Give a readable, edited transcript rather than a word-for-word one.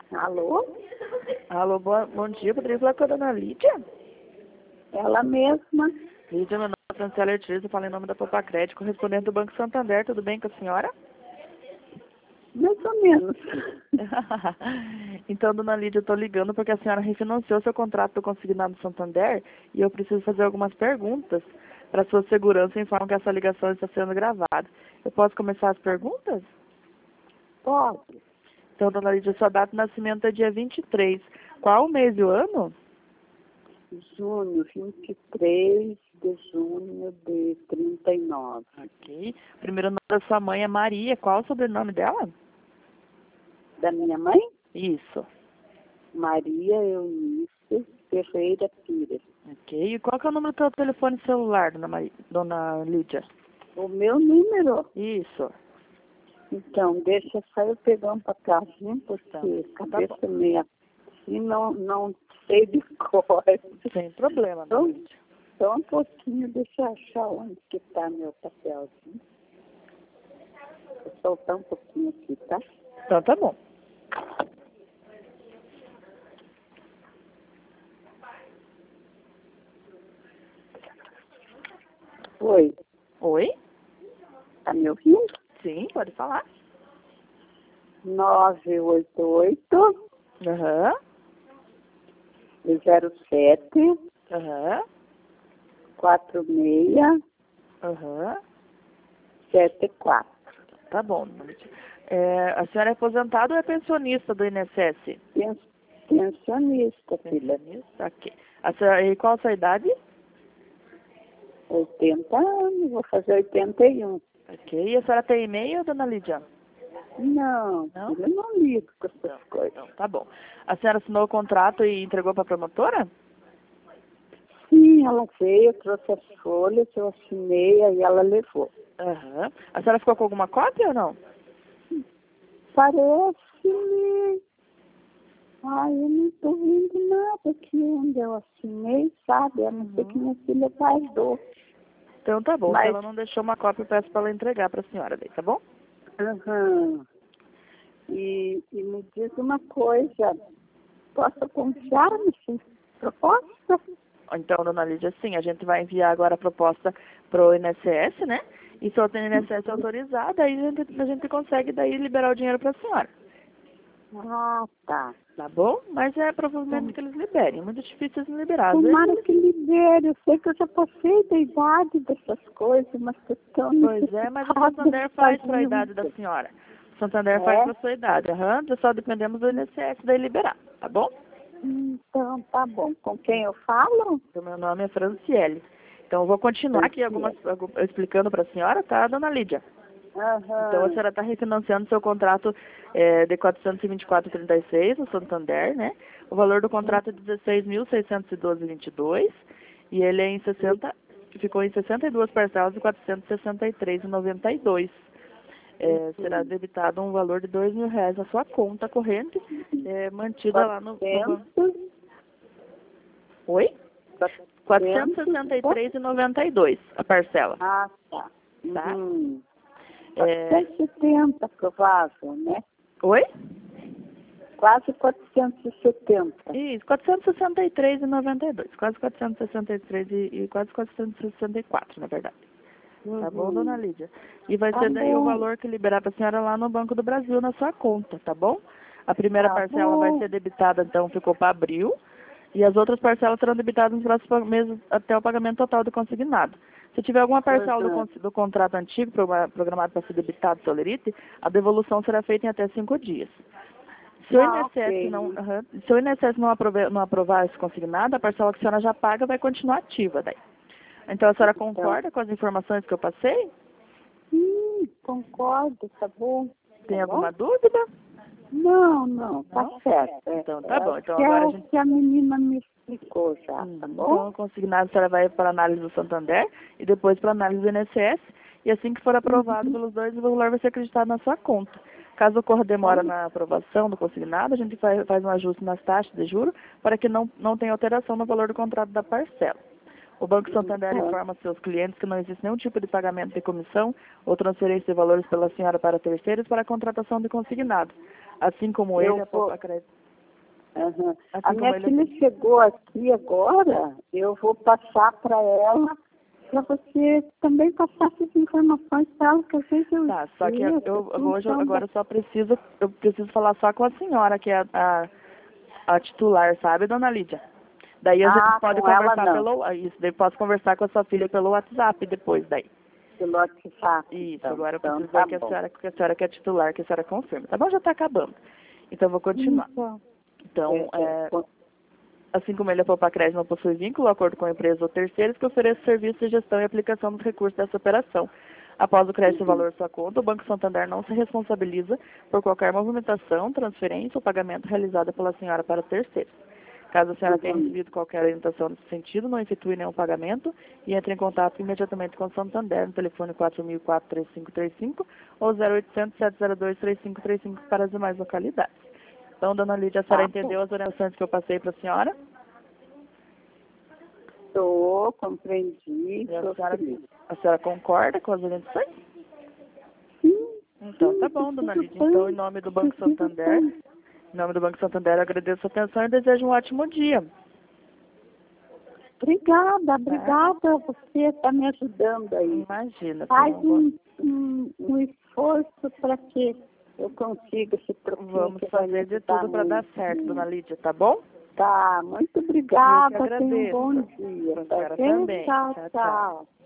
Alô? Alô, bom dia. Poderia falar com a dona Lídia? Ela mesma? Lídia, meu nome é Franciela Ortiz, eu falo em nome da Popacred, correspondente do Banco Santander. Tudo bem com a senhora? Mais ou menos. Então, dona Lídia, eu estou ligando porque a senhora refinanciou seu contrato do Consignado do Santander e eu preciso fazer algumas perguntas para sua segurança e informar que essa ligação está sendo gravada. Eu posso começar as perguntas? Pode. Então, dona Lídia, sua data de nascimento é dia 23. Qual o mês e o ano? Junho, 23 de junho de 39. Ok. O primeiro nome da sua mãe é Maria. Qual o sobrenome dela? Da minha mãe? Isso. Maria Eunice Ferreira Pires. Ok. E qual que é o número do seu telefone celular, dona Lídia? O meu número? Isso. Então, deixa só eu pegar um papelzinho, porque Tá cabeça meia assim, não sei de cor. Sem problema, dona Lídia. Só um pouquinho, deixa eu achar onde que está meu papelzinho. Vou soltar um pouquinho aqui, tá? Então tá bom. Oi, Oi? tá me ouvindo? Sim, pode falar. 988 Aham. 07 Aham. 46 Aham. 74. Tá bom, dona Lídia. A senhora é aposentada ou é pensionista do INSS? Pensionista, filha. Pensionista, ok. E qual a sua idade? 80 anos, vou fazer 81. Ok. E a senhora tem e-mail, dona Lídia? Não, Não? filha, eu não ligo com essas coisas. Então, tá bom. A senhora assinou o contrato e entregou para a promotora? Sim, ela veio, trouxe as folhas, eu assinei, aí ela levou. Aham. A senhora ficou com alguma cópia ou não? Parece-me... Ai, eu não estou vendo nada aqui onde eu assinei, sabe? A não ser que minha filha guardou. Então tá bom. Mas- Se ela não deixou uma cópia, eu peço para ela entregar para a senhora daí, tá bom? Aham. E me diz uma coisa, posso confiar nessa proposta? Então, dona Lídia, sim, a gente vai enviar agora a proposta pro INSS, né? E se o INSS autorizar, daí a gente consegue daí liberar o dinheiro para a senhora. Ah, tá. Tá bom? Mas é provavelmente que eles liberem. É muito difícil eles não liberar. Às vezes, Tomara que libere. Eu sei que eu já passei da idade dessas coisas, mas que tão pois é, mas o Santander faz para a idade da senhora. O Santander faz para a sua idade. Aham, só dependemos do INSS daí liberar, tá bom? Então, tá bom. Com quem eu falo? Então, meu nome é Franciele. Então, eu vou continuar aqui explicando para a senhora, tá, dona Lídia? Aham. Então, a senhora está refinanciando seu contrato de 424,36 no Santander, né? O valor do contrato é 16.612,22 e ele é ficou em 62 parcelas de 463,92. Será debitado um valor de R$ 2.000 na sua conta corrente, mantida lá no banco. Oi? 463,92 a parcela. Ah, tá. Tá? 470, provável, né? Oi? Quase 470. Isso, 463,92. Quase 463 e quase 464, na verdade. Tá bom, dona Lídia? E vai ser daí o valor que liberar para a senhora lá no Banco do Brasil, na sua conta, tá bom? A primeira parcela vai ser debitada, então, ficou para abril. E as outras parcelas serão debitadas nos próximos meses até o pagamento total do consignado. Se tiver alguma parcela do contrato antigo programado para ser debitado solerite, a devolução será feita em até 5 dias. Se o INSS não aprovar esse consignado, a parcela que a senhora já paga vai continuar ativa daí. Então, a senhora concorda com as informações que eu passei? Concordo, tá bom. Tem alguma dúvida? Não, tá certo. Então, tá bom. Então, que agora é a o gente... que a menina me explicou já, tá bom? Então, o consignado a senhora vai para a análise do Santander e depois para a análise do INSS. E assim que for aprovado pelos dois, o valor vai ser acreditado na sua conta. Caso ocorra demora na aprovação do consignado, a gente faz um ajuste nas taxas de juros para que não tenha alteração no valor do contrato da parcela. O Banco Santander informa seus clientes que não existe nenhum tipo de pagamento de comissão ou transferência de valores pela senhora para terceiros para a contratação de consignado. Assim como ele, a poupa crédito. Uhum. Assim A minha como filha chegou aqui agora, eu vou passar para ela, para você também passar essas informações para ela, que eu sei que eu Tá, só que hoje, então, agora eu preciso falar só com a senhora, que é a titular, sabe, dona Lídia? Daí a gente pode com ela conversar não, isso, daí posso conversar com a sua filha pelo WhatsApp depois, daí. pelo WhatsApp. Isso, Então, agora eu então preciso tá ver que bom. a senhora que é titular, que a senhora confirma. Tá bom? Já tá acabando. Então eu vou continuar. Então, assim como ele, a Poupa Crédito não possui vínculo, acordo com a empresa ou terceiros que ofereça serviço de gestão e aplicação dos recursos dessa operação. Após o crédito do valor de sua conta, o Banco Santander não se responsabiliza por qualquer movimentação, transferência ou pagamento realizada pela senhora para terceiros. Caso a senhora tenha recebido qualquer orientação nesse sentido, não efetue nenhum pagamento e entre em contato imediatamente com o Santander no telefone 4004-3535 ou 0800-702-3535 para as demais localidades. Então, dona Lídia, a senhora entendeu as orientações que eu passei para a senhora? Compreendi. A senhora concorda com as orientações? Sim. Então, tá bom, dona Lídia. Então, em nome do Banco Santander, eu agradeço a atenção e desejo um ótimo dia. Obrigada. Você está me ajudando aí. Imagina. Faz um esforço para que eu consiga se preocupar. Vamos fazer de tudo para dar certo, dona Lídia, tá bom? Tá, muito obrigada. Eu que agradeço. Tenha um bom dia. Para a senhora também. Tchau.